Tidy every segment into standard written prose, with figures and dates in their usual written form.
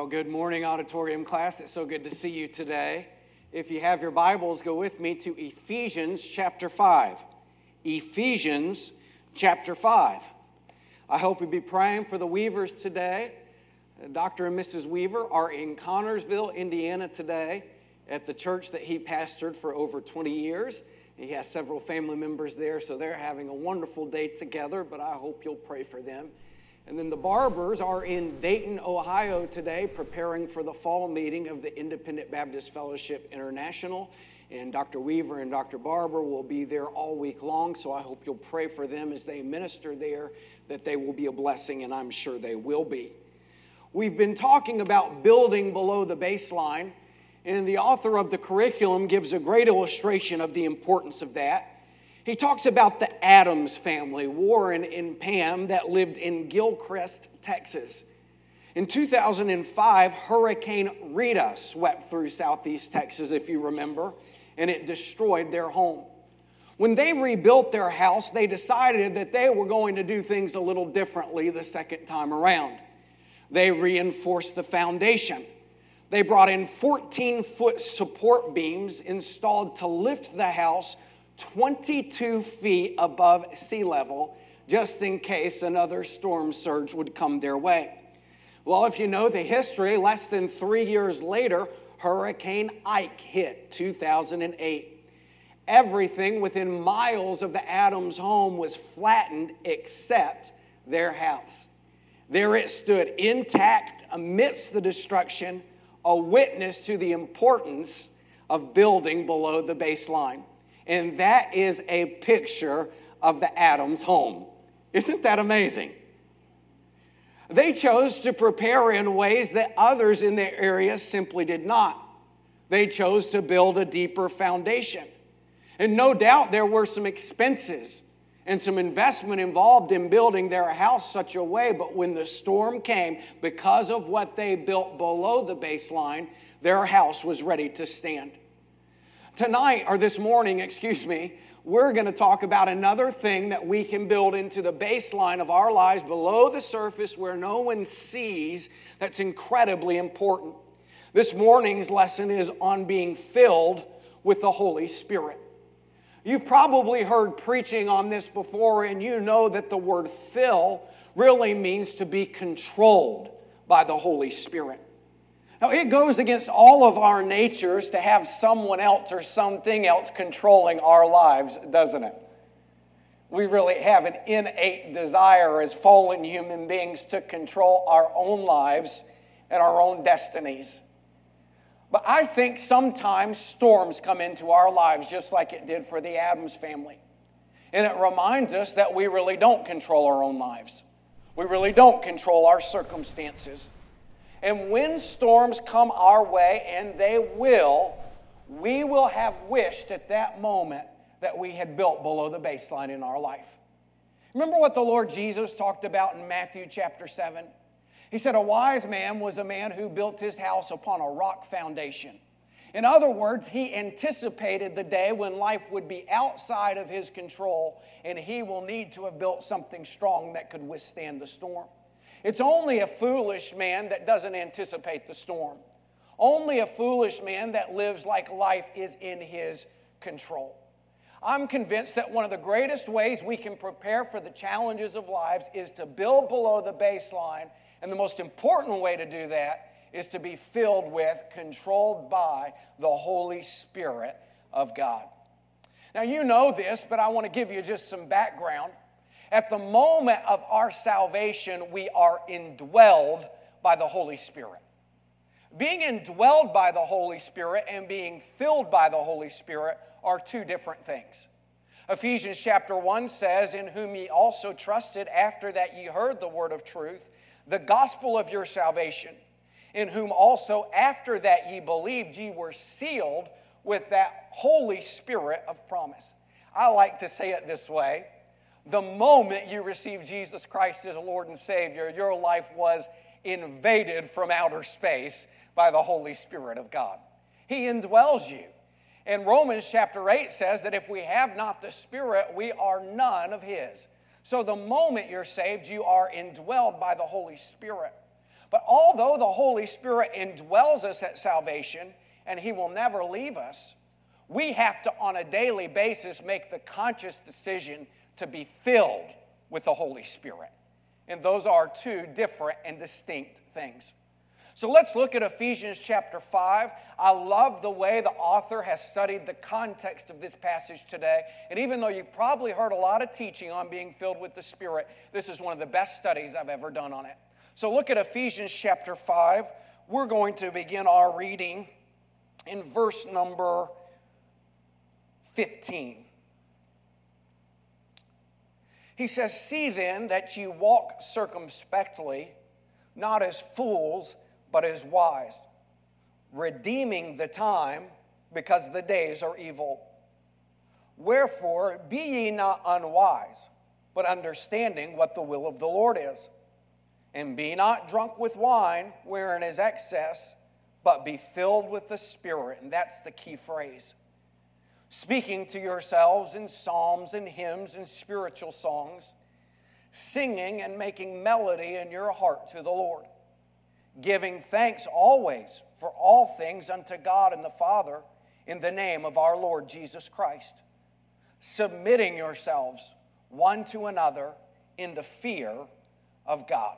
Well, good morning, auditorium class. It's so good to see you today. If you have your Bibles, go with me to Ephesians chapter 5. Ephesians chapter 5. I hope you'll be praying for the Weavers today. Dr. and Mrs. Weaver are in Connorsville, Indiana today at the church that he pastored for over 20 years. He has several family members there, so they're having a wonderful day together, but I hope you'll pray for them. And then the Barbers are in Dayton, Ohio today, preparing for the fall meeting of the Independent Baptist Fellowship International. And Dr. Weaver and Dr. Barber will be there all week long, so I hope you'll pray for them as they minister there, that they will be a blessing, and I'm sure they will be. We've been talking about building below the baseline, and the author of the curriculum gives a great illustration of the importance of that. He talks about the Addams family, Warren and Pam, that lived in Gilchrist, Texas. In 2005, Hurricane Rita swept through southeast Texas, if you remember, and it destroyed their home. When they rebuilt their house, they decided that they were going to do things a little differently the second time around. They reinforced the foundation. They brought in 14-foot support beams installed to lift the house 22 feet above sea level, just in case another storm surge would come their way. Well, if you know the history, less than 3 years later, Hurricane Ike hit 2008. Everything within miles of the Addams home was flattened except their house. There it stood intact amidst the destruction, a witness to the importance of building below the baseline. And that is a picture of the Addams home. Isn't that amazing? They chose to prepare in ways that others in their area simply did not. They chose to build a deeper foundation. And no doubt there were some expenses and some investment involved in building their house such a way, but when the storm came, because of what they built below the baseline, their house was ready to stand. Tonight, or this morning, we're going to talk about another thing that we can build into the baseline of our lives below the surface where no one sees that's incredibly important. This morning's lesson is on being filled with the Holy Spirit. You've probably heard preaching on this before, and you know that the word fill really means to be controlled by the Holy Spirit. Now, it goes against all of our natures to have someone else or something else controlling our lives, doesn't it? We really have an innate desire as fallen human beings to control our own lives and our own destinies. But I think sometimes storms come into our lives just like it did for the Addams family. And it reminds us that we really don't control our own lives. We really don't control our circumstances. And when storms come our way, and they will, we will have wished at that moment that we had built below the baseline in our life. Remember what the Lord Jesus talked about in Matthew chapter 7? He said, a wise man was a man who built his house upon a rock foundation. In other words, he anticipated the day when life would be outside of his control, and he will need to have built something strong that could withstand the storm. It's only a foolish man that doesn't anticipate the storm. Only a foolish man that lives like life is in his control. I'm convinced that one of the greatest ways we can prepare for the challenges of lives is to build below the baseline, and the most important way to do that is to be filled with, controlled by the Holy Spirit of God. Now, you know this, but I want to give you just some background. At the moment of our salvation, we are indwelled by the Holy Spirit. Being indwelled by the Holy Spirit and being filled by the Holy Spirit are two different things. Ephesians chapter 1 says, in whom ye also trusted after that ye heard the word of truth, the gospel of your salvation, in whom also after that ye believed ye were sealed with that Holy Spirit of promise. I like to say it this way. The moment you received Jesus Christ as Lord and Savior, your life was invaded from outer space by the Holy Spirit of God. He indwells you. And Romans chapter 8 says that if we have not the Spirit, we are none of His. So the moment you're saved, you are indwelled by the Holy Spirit. But although the Holy Spirit indwells us at salvation, and He will never leave us, we have to, on a daily basis, make the conscious decision to be filled with the Holy Spirit. And those are two different and distinct things. So let's look at Ephesians chapter 5. I love the way the author has studied the context of this passage today. And even though you probably heard a lot of teaching on being filled with the Spirit, this is one of the best studies I've ever done on it. So look at Ephesians chapter 5. We're going to begin our reading in verse number 15. He says, "See then that ye walk circumspectly, not as fools, but as wise, redeeming the time, because the days are evil. Wherefore, be ye not unwise, but understanding what the will of the Lord is. And be not drunk with wine, wherein is excess, but be filled with the Spirit." And that's the key phrase. "Speaking to yourselves in psalms and hymns and spiritual songs, singing and making melody in your heart to the Lord, giving thanks always for all things unto God and the Father in the name of our Lord Jesus Christ, submitting yourselves one to another in the fear of God."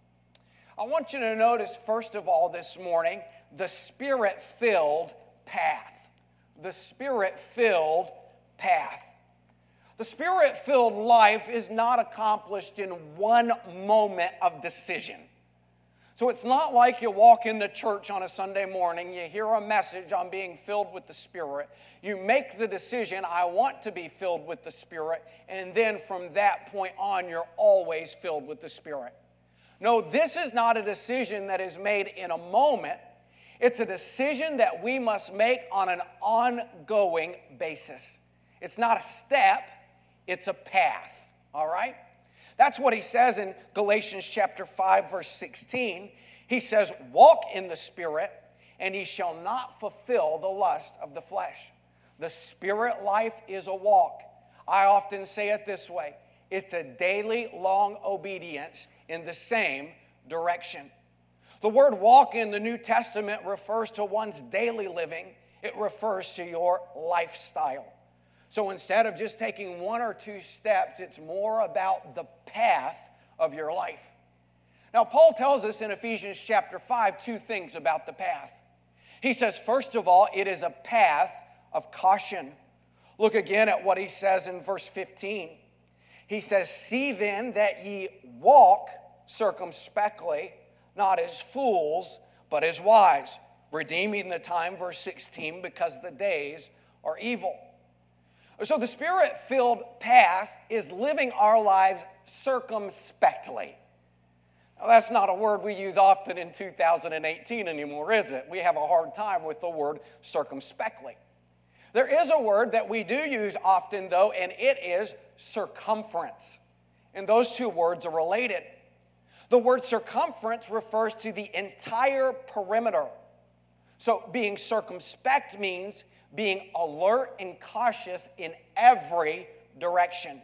I want you to notice, first of all, this morning, the Spirit-filled path. The Spirit-filled path. The Spirit-filled life is not accomplished in one moment of decision. So it's not like you walk into church on a Sunday morning, you hear a message on being filled with the Spirit, you make the decision, I want to be filled with the Spirit, and then from that point on, you're always filled with the Spirit. No, this is not a decision that is made in a moment. It's a decision that we must make on an ongoing basis. It's not a step, it's a path, all right? That's what he says in Galatians chapter 5, verse 16. He says, "Walk in the Spirit, and ye shall not fulfill the lust of the flesh." The Spirit life is a walk. I often say it this way. It's a daily long obedience in the same direction. The word walk in the New Testament refers to one's daily living. It refers to your lifestyle. So instead of just taking one or two steps, it's more about the path of your life. Now, Paul tells us in Ephesians chapter 5 two things about the path. He says, first of all, it is a path of caution. Look again at what he says in verse 15. He says, "See then that ye walk circumspectly, not as fools, but as wise, redeeming the time," verse 16, "because the days are evil." So the Spirit-filled path is living our lives circumspectly. Now, that's not a word we use often in 2018 anymore, is it? We have a hard time with the word circumspectly. There is a word that we do use often, though, and it is circumference. And those two words are related. The word circumference refers to the entire perimeter. So being circumspect means being alert and cautious in every direction.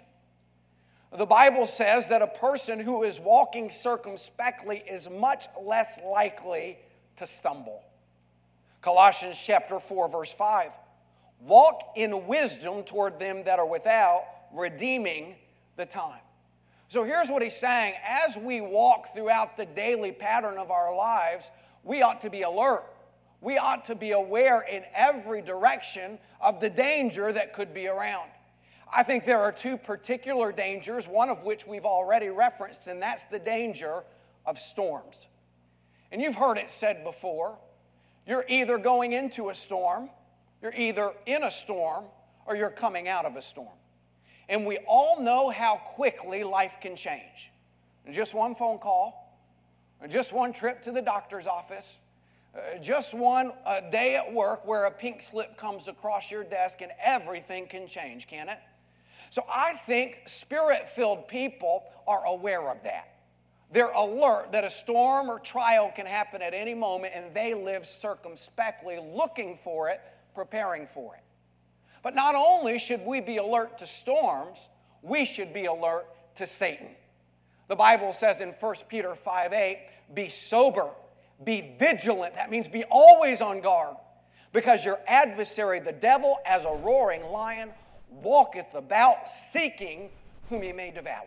The Bible says that a person who is walking circumspectly is much less likely to stumble. Colossians chapter 4, verse 5. "Walk in wisdom toward them that are without, redeeming the time." So here's what he's saying. As we walk throughout the daily pattern of our lives, we ought to be alert. We ought to be aware in every direction of the danger that could be around. I think there are two particular dangers, one of which we've already referenced, and that's the danger of storms. And you've heard it said before, you're either going into a storm, you're either in a storm, or you're coming out of a storm. And we all know how quickly life can change. Just one phone call, just one trip to the doctor's office, just one day at work where a pink slip comes across your desk and everything can change, can it? So I think Spirit-filled people are aware of that. They're alert that a storm or trial can happen at any moment, and they live circumspectly, looking for it, preparing for it. But not only should we be alert to storms, we should be alert to Satan. The Bible says in 1 Peter 5:8, be sober, be vigilant. That means be always on guard, because your adversary, the devil, as a roaring lion, walketh about seeking whom he may devour.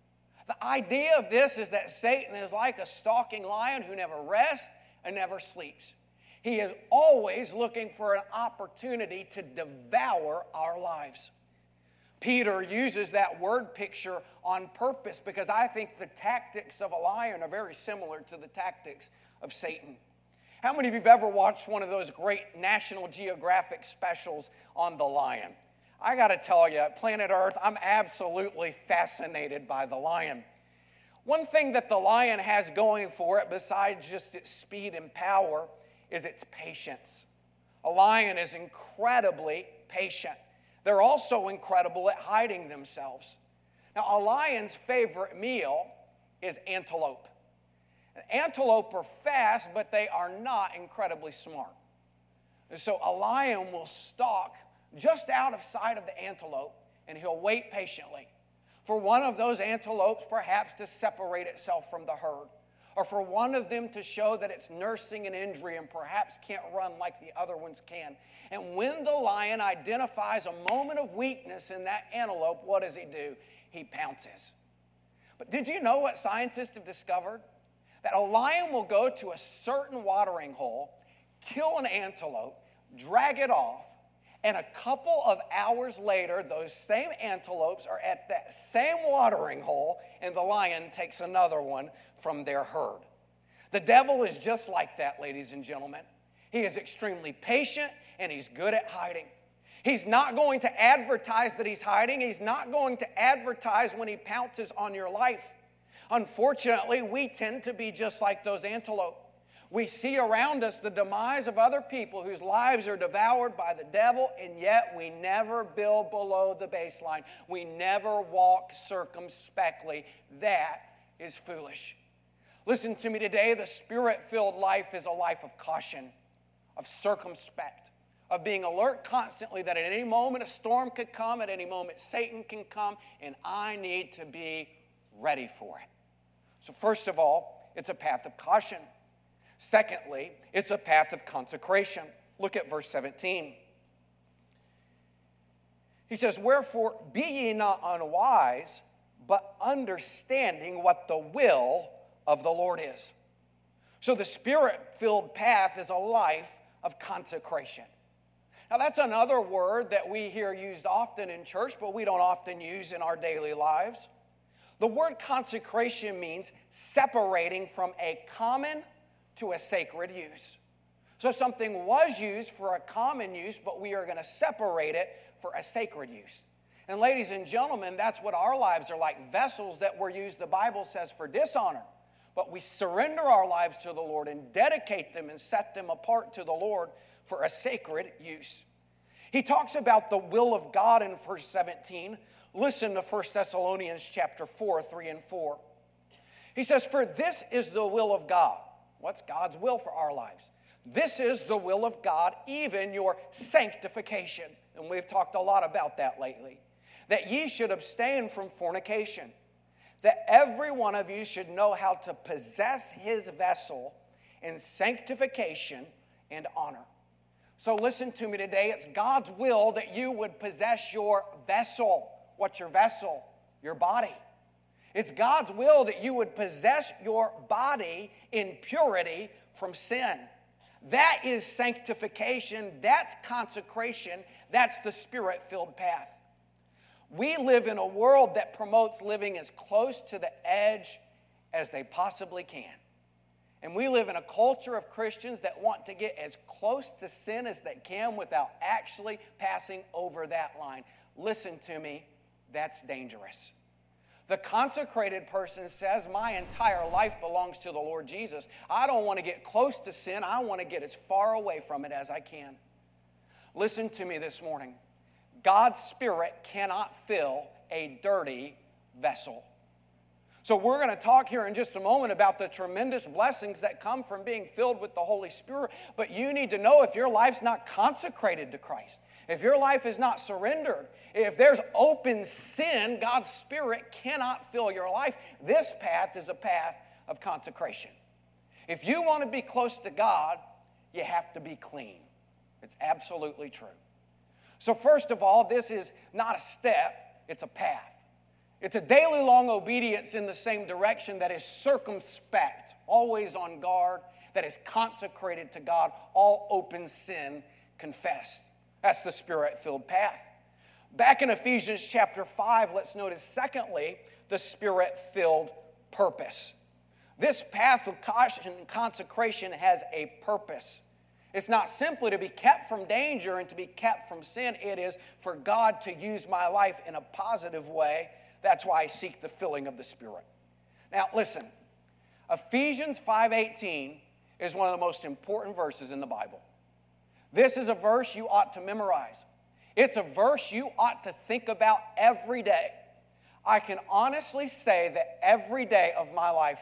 The idea of this is that Satan is like a stalking lion who never rests and never sleeps. He is always looking for an opportunity to devour our lives. Peter uses that word picture on purpose because I think the tactics of a lion are very similar to the tactics of Satan. How many of you have ever watched one of those great National Geographic specials on the lion? I got to tell you, Planet Earth, I'm absolutely fascinated by the lion. One thing that the lion has going for it, besides just its speed and power, is its patience. A lion is incredibly patient. They're also incredible at hiding themselves. Now, a lion's favorite meal is antelope. Antelope are fast, but they are not incredibly smart. And so a lion will stalk just out of sight of the antelope, and he'll wait patiently for one of those antelopes perhaps to separate itself from the herd, or for one of them to show that it's nursing an injury and perhaps can't run like the other ones can. And when the lion identifies a moment of weakness in that antelope, what does he do? He pounces. But did you know what scientists have discovered? That a lion will go to a certain watering hole, kill an antelope, drag it off, and a couple of hours later, those same antelopes are at that same watering hole, and the lion takes another one from their herd. The devil is just like that, ladies and gentlemen. He is extremely patient, and he's good at hiding. He's not going to advertise that he's hiding. He's not going to advertise when he pounces on your life. Unfortunately, we tend to be just like those antelope. We see around us the demise of other people whose lives are devoured by the devil, and yet we never build below the baseline. We never walk circumspectly. That is foolish. Listen to me today. The Spirit-filled life is a life of caution, of circumspect, of being alert constantly that at any moment a storm could come, at any moment Satan can come, and I need to be ready for it. So first of all, it's a path of caution. Secondly, it's a path of consecration. Look at verse 17. He says, wherefore be ye not unwise, but understanding what the will of the Lord is. So the Spirit-filled path is a life of consecration. Now that's another word that we hear used often in church, but we don't often use in our daily lives. The word consecration means separating from a common to a sacred use. So something was used for a common use, but we are going to separate it for a sacred use. And ladies and gentlemen, that's what our lives are like, vessels that were used, the Bible says, for dishonor. But we surrender our lives to the Lord and dedicate them and set them apart to the Lord for a sacred use. He talks about the will of God in verse 17. Listen to 1 Thessalonians chapter 4, 3 and 4. He says, for this is the will of God. What's God's will for our lives? This is the will of God, even your sanctification. And we've talked a lot about that lately. That ye should abstain from fornication. That every one of you should know how to possess his vessel in sanctification and honor. So listen to me today. It's God's will that you would possess your vessel. What's your vessel? Your body. It's God's will that you would possess your body in purity from sin. That is sanctification. That's consecration. That's the Spirit-filled path. We live in a world that promotes living as close to the edge as they possibly can. And we live in a culture of Christians that want to get as close to sin as they can without actually passing over that line. Listen to me, that's dangerous. The consecrated person says, my entire life belongs to the Lord Jesus. I don't want to get close to sin. I want to get as far away from it as I can. Listen to me this morning. God's Spirit cannot fill a dirty vessel. So we're going to talk here in just a moment about the tremendous blessings that come from being filled with the Holy Spirit. But you need to know if your life's not consecrated to Christ, if your life is not surrendered, if there's open sin, God's Spirit cannot fill your life. This path is a path of consecration. If you want to be close to God, you have to be clean. It's absolutely true. So first of all, this is not a step, it's a path. It's a daily long obedience in the same direction that is circumspect, always on guard, that is consecrated to God, all open sin confessed. That's the Spirit-filled path. Back in Ephesians chapter 5, let's notice, secondly, the Spirit-filled purpose. This path of consecration has a purpose. It's not simply to be kept from danger and to be kept from sin. It is for God to use my life in a positive way. That's why I seek the filling of the Spirit. Now, listen. Ephesians 5:18 is one of the most important verses in the Bible. This is a verse you ought to memorize. It's a verse you ought to think about every day. I can honestly say that every day of my life,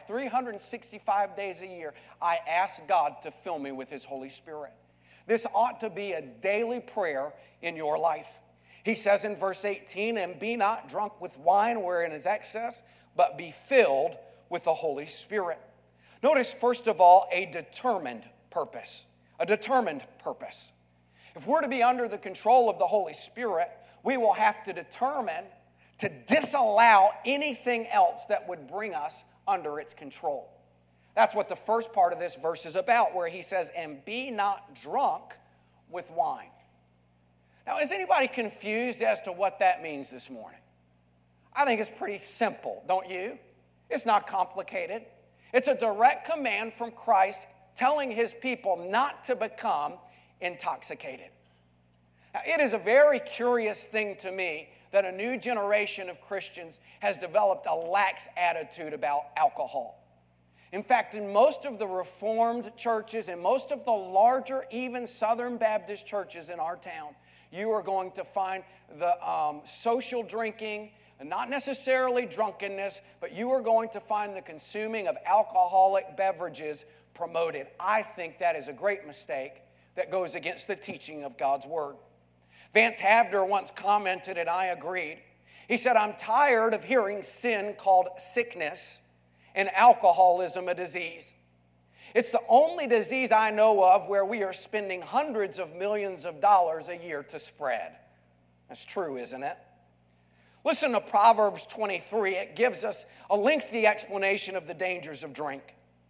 365 days a year, I ask God to fill me with His Holy Spirit. This ought to be a daily prayer in your life. He says in verse 18, "And be not drunk with wine wherein is excess, but be filled with the Holy Spirit." Notice, first of all, a determined purpose. A determined purpose. If we're to be under the control of the Holy Spirit, we will have to determine to disallow anything else that would bring us under its control. That's what the first part of this verse is about, where he says, "And be not drunk with wine." Now, is anybody confused as to what that means this morning? I think it's pretty simple, don't you? It's not complicated. It's a direct command from Christ telling His people not to become intoxicated. Now, it is a very curious thing to me that a new generation of Christians has developed a lax attitude about alcohol. In fact, in most of the Reformed churches, in most of the larger, even Southern Baptist churches in our town, you are going to find the social drinking, not necessarily drunkenness, but you are going to find the consuming of alcoholic beverages promoted. I think that is a great mistake that goes against the teaching of God's Word. Vance Havner once commented, and I agreed. He said, "I'm tired of hearing sin called sickness and alcoholism a disease. It's the only disease I know of where we are spending hundreds of millions of dollars a year to spread." That's true, isn't it? Listen to Proverbs 23. It gives us a lengthy explanation of the dangers of drink.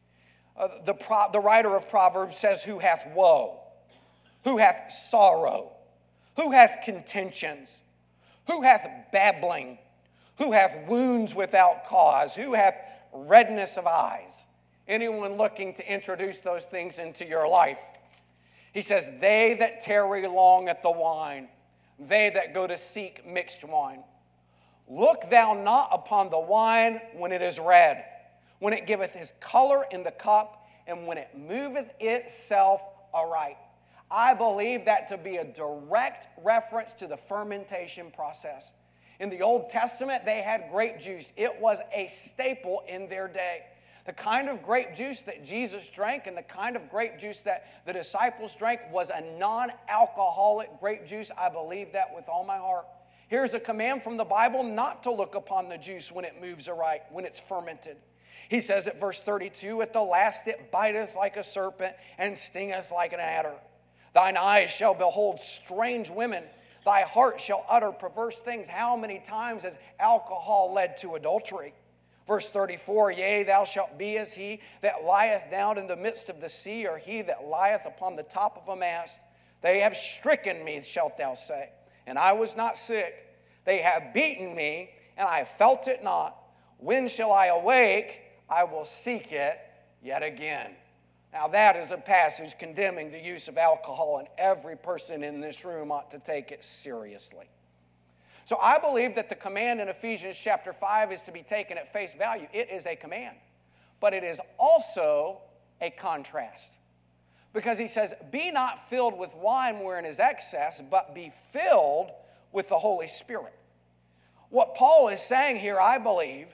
The writer of Proverbs says, "Who hath woe? Who hath sorrow? Who hath contentions? Who hath babbling? Who hath wounds without cause? Who hath redness of eyes?" Anyone looking to introduce those things into your life? He says, "They that tarry long at the wine, they that go to seek mixed wine. Look thou not upon the wine when it is red, when it giveth his color in the cup, and when it moveth itself aright." I believe that to be a direct reference to the fermentation process. In the Old Testament, they had grape juice. It was a staple in their day. The kind of grape juice that Jesus drank and the kind of grape juice that the disciples drank was a non-alcoholic grape juice. I believe that with all my heart. Here's a command from the Bible not to look upon the juice when it moves aright, when it's fermented. He says at verse 32, "At the last it biteth like a serpent and stingeth like an adder. Thine eyes shall behold strange women. Thy heart shall utter perverse things." How many times has alcohol led to adultery? Verse 34, "Yea, thou shalt be as he that lieth down in the midst of the sea, or he that lieth upon the top of a mast. They have stricken me, shalt thou say, and I was not sick. They have beaten me, and I felt it not. When shall I awake? I will seek it yet again." Now that is a passage condemning the use of alcohol, and every person in this room ought to take it seriously. So I believe that the command in Ephesians chapter 5 is to be taken at face value. It is a command, but it is also a contrast. Because he says, "Be not filled with wine wherein is excess, but be filled with the Holy Spirit." What Paul is saying here, I believe,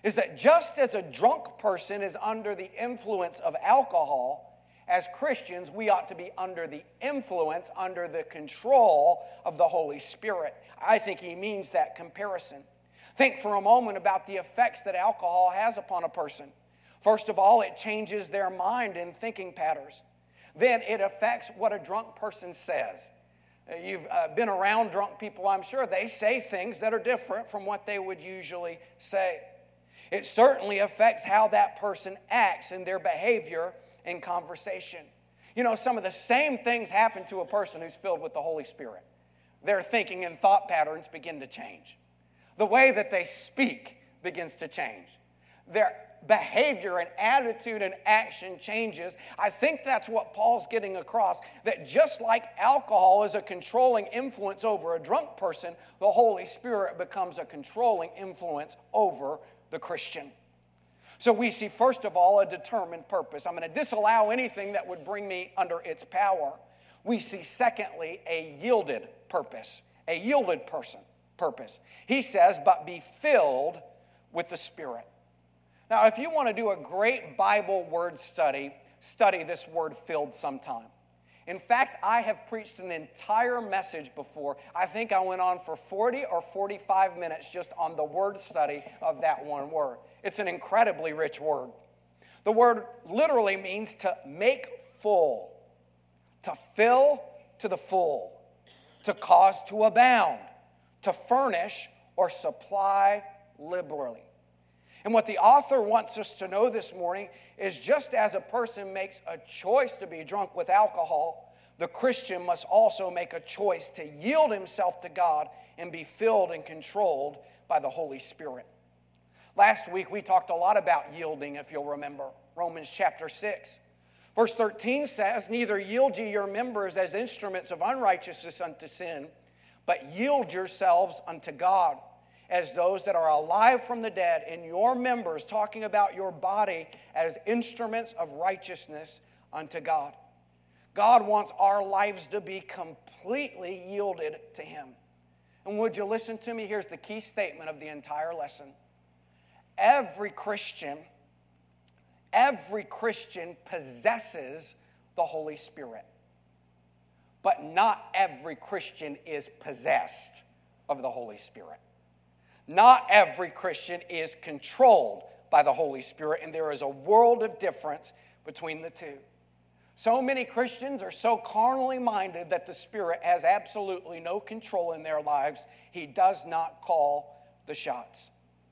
is that just as a drunk person is under the influence of alcohol, as Christians, we ought to be under the influence, under the control of the Holy Spirit. I think he means that comparison. Think for a moment about the effects that alcohol has upon a person. First of all, it changes their mind and thinking patterns. Then it affects what a drunk person says. You've been around drunk people, I'm sure. They say things that are different from what they would usually say. It certainly affects how that person acts in their behavior and conversation. You know, some of the same things happen to a person who's filled with the Holy Spirit. Their thinking and thought patterns begin to change. The way that they speak begins to change. Their behavior and attitude and action changes. I think that's what Paul's getting across, that just like alcohol is a controlling influence over a drunk person, the Holy Spirit becomes a controlling influence over the Christian. So we see, first of all, a determined purpose. I'm going to disallow anything that would bring me under its power. We see, secondly, a yielded purpose, a yielded purpose. He says, but be filled with the Spirit. Now, if you want to do a great Bible word study this word filled sometime. In fact, I have preached an entire message before. I think I went on for 40 or 45 minutes just on the word study of that one word. It's an incredibly rich word. The word literally means to make full, to fill to the full, to cause to abound, to furnish or supply liberally. And what the author wants us to know this morning is just as a person makes a choice to be drunk with alcohol, the Christian must also make a choice to yield himself to God and be filled and controlled by the Holy Spirit. Last week we talked a lot about yielding, if you'll remember. Romans chapter 6. Verse 13 says, neither yield ye your members as instruments of unrighteousness unto sin, but yield yourselves unto God as those that are alive from the dead, and your members, talking about your body, as instruments of righteousness unto God. God wants our lives to be completely yielded to Him. And would you listen to me? Here's the key statement of the entire lesson. Every Christian possesses the Holy Spirit. But not every Christian is possessed of the Holy Spirit. Not every Christian is controlled by the Holy Spirit, and there is a world of difference between the two. So many Christians are so carnally minded that the Spirit has absolutely no control in their lives. He does not call the shots.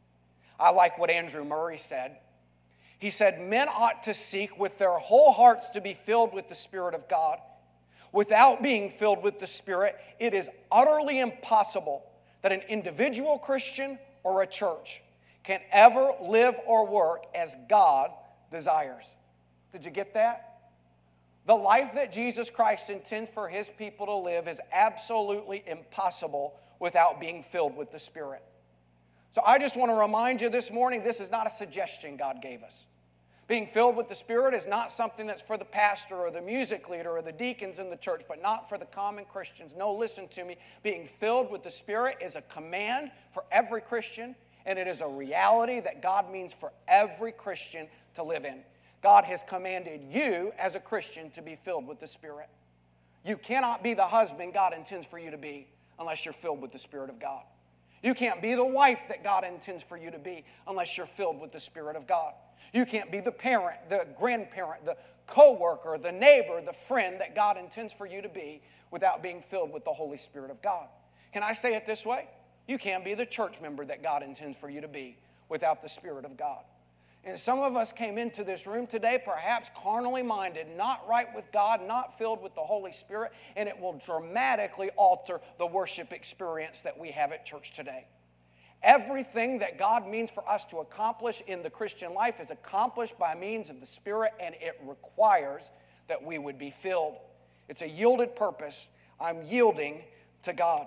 I like what Andrew Murray said. He said, men ought to seek with their whole hearts to be filled with the Spirit of God. Without being filled with the Spirit, it is utterly impossible that an individual Christian or a church can ever live or work as God desires. Did you get that? The life that Jesus Christ intends for His people to live is absolutely impossible without being filled with the Spirit. So I just want to remind you this morning, this is not a suggestion God gave us. Being filled with the Spirit is not something that's for the pastor or the music leader or the deacons in the church, but not for the common Christians. No, listen to me. Being filled with the Spirit is a command for every Christian, and it is a reality that God means for every Christian to live in. God has commanded you as a Christian to be filled with the Spirit. You cannot be the husband God intends for you to be unless you're filled with the Spirit of God. You can't be the wife that God intends for you to be unless you're filled with the Spirit of God. You can't be the parent, the grandparent, the co-worker, the neighbor, the friend that God intends for you to be without being filled with the Holy Spirit of God. Can I say it this way? You can't be the church member that God intends for you to be without the Spirit of God. And some of us came into this room today perhaps carnally minded, not right with God, not filled with the Holy Spirit, and it will dramatically alter the worship experience that we have at church today. Everything that God means for us to accomplish in the Christian life is accomplished by means of the Spirit, and it requires that we would be filled. It's a yielded purpose. I'm yielding to God.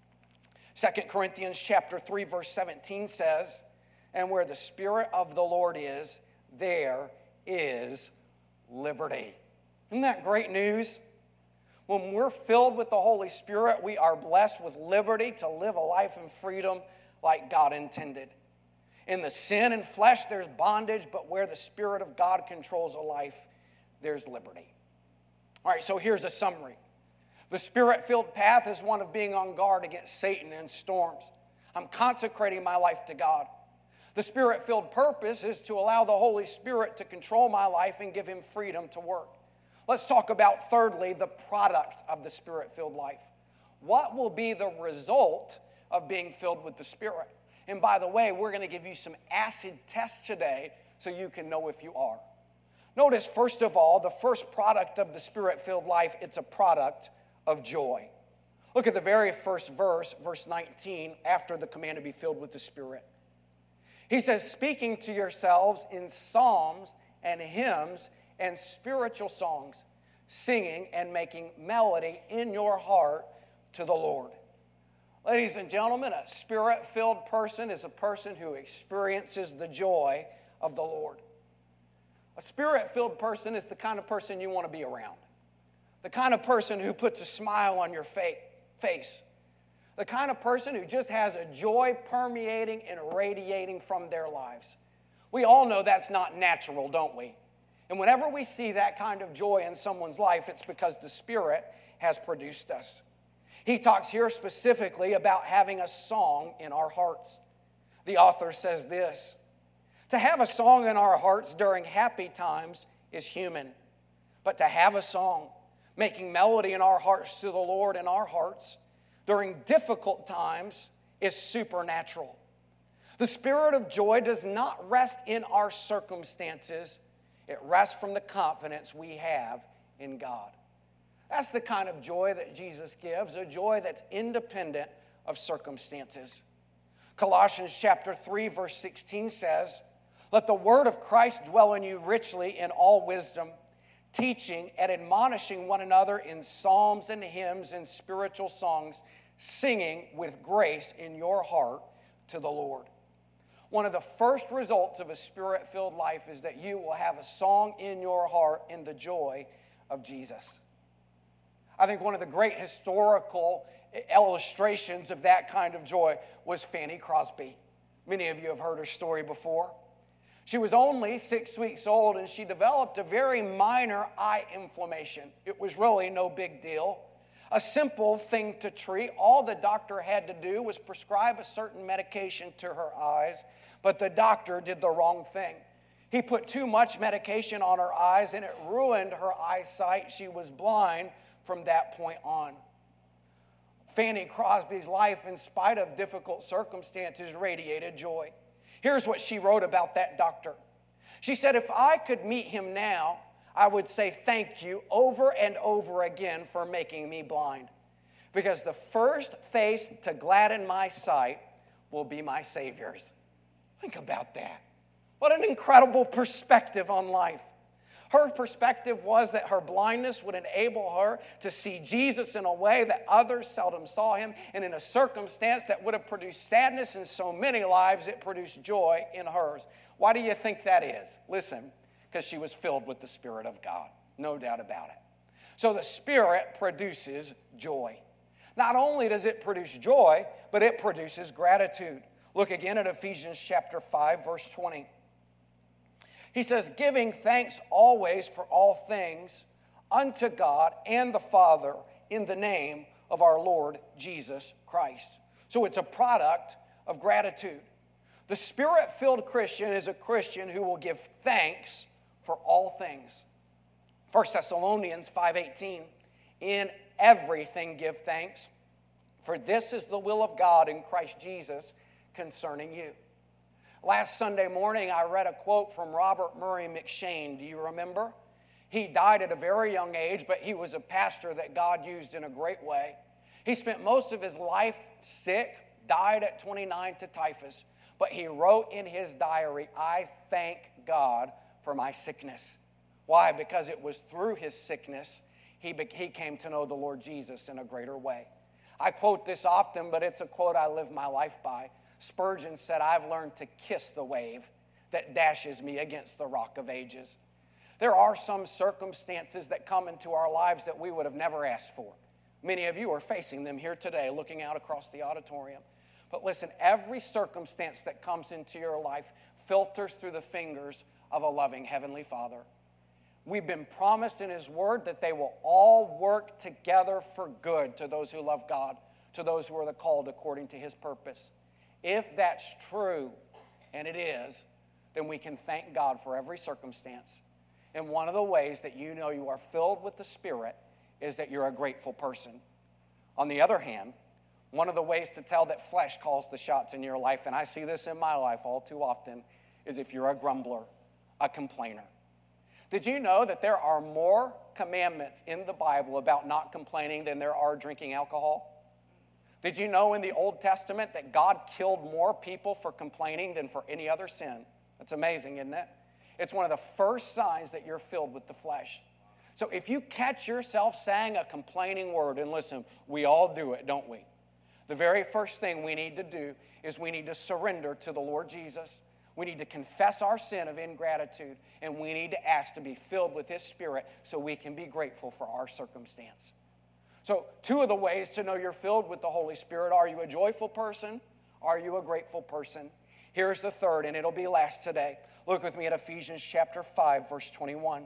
2 Corinthians chapter 3, verse 17 says, and where the Spirit of the Lord is, there is liberty. Isn't that great news? When we're filled with the Holy Spirit, we are blessed with liberty to live a life in freedom like God intended. In the sin and flesh, there's bondage, but where the Spirit of God controls a life, there's liberty. All right, so here's a summary. The Spirit-filled path is one of being on guard against Satan and storms. I'm consecrating my life to God. The Spirit-filled purpose is to allow the Holy Spirit to control my life and give Him freedom to work. Let's talk about, thirdly, the product of the Spirit-filled life. What will be the result of being filled with the Spirit? And by the way, we're going to give you some acid tests today so you can know if you are. Notice, first of all, the first product of the Spirit-filled life, it's a product of joy. Look at the very first verse, verse 19, after the command to be filled with the Spirit. He says, speaking to yourselves in psalms and hymns and spiritual songs, singing and making melody in your heart to the Lord. Ladies and gentlemen, a Spirit-filled person is a person who experiences the joy of the Lord. A Spirit-filled person is the kind of person you want to be around. The kind of person who puts a smile on your face. The kind of person who just has a joy permeating and radiating from their lives. We all know that's not natural, don't we? And whenever we see that kind of joy in someone's life, it's because the Spirit has produced us. He talks here specifically about having a song in our hearts. The author says this, to have a song in our hearts during happy times is human, but to have a song making melody in our hearts to the Lord in our hearts during difficult times is supernatural. The spirit of joy does not rest in our circumstances. It rests from the confidence we have in God. That's the kind of joy that Jesus gives, a joy that's independent of circumstances. Colossians chapter 3, verse 16 says, let the word of Christ dwell in you richly in all wisdom, teaching and admonishing one another in psalms and hymns and spiritual songs, singing with grace in your heart to the Lord. One of the first results of a Spirit-filled life is that you will have a song in your heart in the joy of Jesus. I think one of the great historical illustrations of that kind of joy was Fanny Crosby. Many of you have heard her story before. She was only 6 weeks old and she developed a very minor eye inflammation. It was really no big deal. A simple thing to treat. All the doctor had to do was prescribe a certain medication to her eyes, but the doctor did the wrong thing. He put too much medication on her eyes and it ruined her eyesight. She was blind from that point on. Fanny Crosby's life, in spite of difficult circumstances, radiated joy. Here's what she wrote about that doctor. She said, if I could meet him now, I would say thank you over and over again for making me blind. Because the first face to gladden my sight will be my Savior's. Think about that. What an incredible perspective on life. Her perspective was that her blindness would enable her to see Jesus in a way that others seldom saw him, and in a circumstance that would have produced sadness in so many lives, it produced joy in hers. Why do you think that is? Listen, because she was filled with the Spirit of God. No doubt about it. So the Spirit produces joy. Not only does it produce joy, but it produces gratitude. Look again at Ephesians chapter 5, verse 20. He says, giving thanks always for all things unto God and the Father in the name of our Lord Jesus Christ. So it's a product of gratitude. The Spirit-filled Christian is a Christian who will give thanks for all things. 1 Thessalonians 5:18, in everything give thanks, for this is the will of God in Christ Jesus concerning you. Last Sunday morning, I read a quote from Robert Murray McShane. Do you remember? He died at a very young age, but he was a pastor that God used in a great way. He spent most of his life sick, died at 29 to typhus, but he wrote in his diary, I thank God for my sickness. Why? Because it was through his sickness he came to know the Lord Jesus in a greater way. I quote this often, but it's a quote I live my life by. Spurgeon said, I've learned to kiss the wave that dashes me against the rock of ages. There are some circumstances that come into our lives that we would have never asked for. Many of you are facing them here today, looking out across the auditorium. But listen, every circumstance that comes into your life filters through the fingers of a loving Heavenly Father. We've been promised in His Word that they will all work together for good to those who love God, to those who are the called according to His purpose. If that's true, and it is, then we can thank God for every circumstance. And one of the ways that you know you are filled with the Spirit is that you're a grateful person. On the other hand, one of the ways to tell that flesh calls the shots in your life, and I see this in my life all too often, is if you're a grumbler, a complainer. Did you know that there are more commandments in the Bible about not complaining than there are drinking alcohol? Did you know in the Old Testament that God killed more people for complaining than for any other sin? That's amazing, isn't it? It's one of the first signs that you're filled with the flesh. So if you catch yourself saying a complaining word, and listen, we all do it, don't we? The very first thing we need to do is we need to surrender to the Lord Jesus. We need to confess our sin of ingratitude, and we need to ask to be filled with His Spirit so we can be grateful for our circumstance. So 2 of the ways to know you're filled with the Holy Spirit: are you a joyful person? Are you a grateful person? Here's the third, and it'll be last today. Look with me at Ephesians chapter 5, verse 21.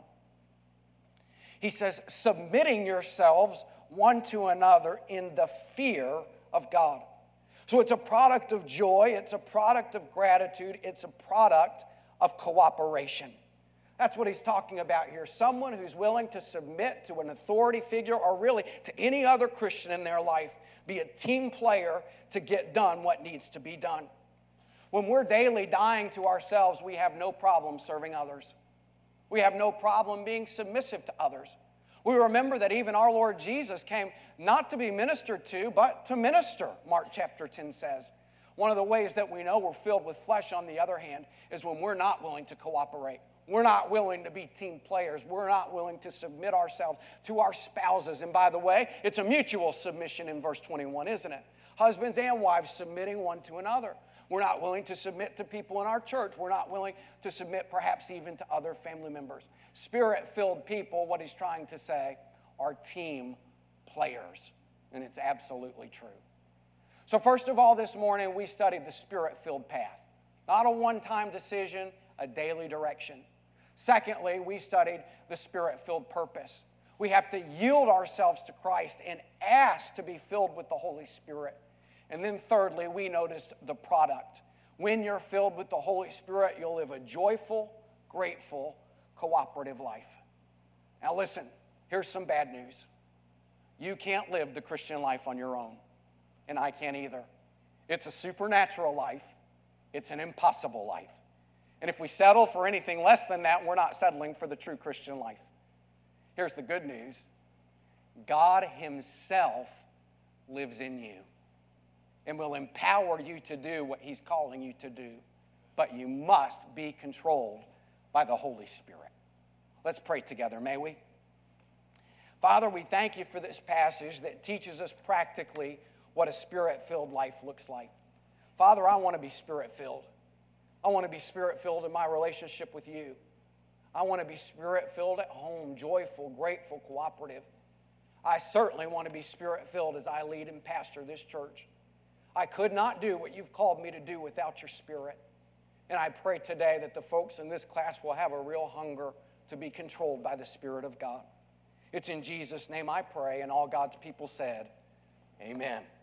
He says, submitting yourselves one to another in the fear of God. So it's a product of joy, it's a product of gratitude, it's a product of cooperation. That's what he's talking about here. Someone who's willing to submit to an authority figure, or really to any other Christian in their life, be a team player to get done what needs to be done. When we're daily dying to ourselves, we have no problem serving others. We have no problem being submissive to others. We remember that even our Lord Jesus came not to be ministered to, but to minister, Mark chapter 10 says. One of the ways that we know we're filled with flesh, on the other hand, is when we're not willing to cooperate. We're not willing to be team players. We're not willing to submit ourselves to our spouses. And by the way, it's a mutual submission in verse 21, isn't it? Husbands and wives submitting one to another. We're not willing to submit to people in our church. We're not willing to submit perhaps even to other family members. Spirit-filled people, what he's trying to say, are team players. And it's absolutely true. So first of all, this morning we studied the Spirit-filled path. Not a one-time decision, a daily direction. Secondly, we studied the Spirit-filled purpose. We have to yield ourselves to Christ and ask to be filled with the Holy Spirit. And then thirdly, we noticed the product. When you're filled with the Holy Spirit, you'll live a joyful, grateful, cooperative life. Now listen, here's some bad news. You can't live the Christian life on your own, and I can't either. It's a supernatural life. It's an impossible life. And if we settle for anything less than that, we're not settling for the true Christian life. Here's the good news. God Himself lives in you and will empower you to do what He's calling you to do. But you must be controlled by the Holy Spirit. Let's pray together, may we? Father, we thank You for this passage that teaches us practically what a Spirit-filled life looks like. Father, I want to be Spirit-filled. I want to be Spirit-filled in my relationship with You. I want to be Spirit-filled at home, joyful, grateful, cooperative. I certainly want to be Spirit-filled as I lead and pastor this church. I could not do what You've called me to do without Your Spirit. And I pray today that the folks in this class will have a real hunger to be controlled by the Spirit of God. It's in Jesus' name I pray, and all God's people said, amen.